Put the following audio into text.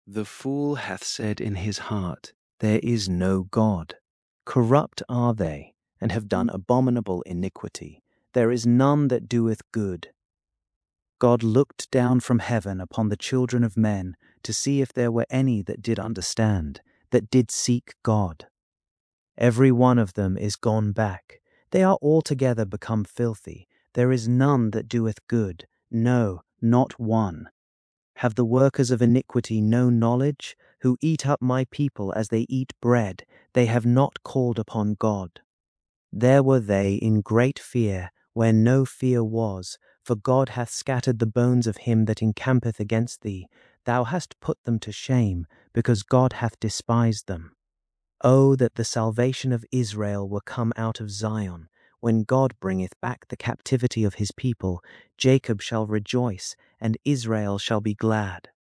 The fool hath said in his heart, There is no God. Corrupt are they, and have done abominable iniquity. There is none that doeth good. God looked down from heaven upon the children of men to see if there were any that did understand, that did seek God. Every one of them is gone back. They are altogether become filthy. There is none that doeth good, no, not one. Have the workers of iniquity no knowledge, who eat up my people as they eat bread? They have not called upon God. There were they in great fear, where no fear was, for God hath scattered the bones of him that encampeth against thee. Thou hast put them to shame, because God hath despised them. O that the salvation of Israel were come out of Zion! When God bringeth back the captivity of his people, Jacob shall rejoice, and Israel shall be glad.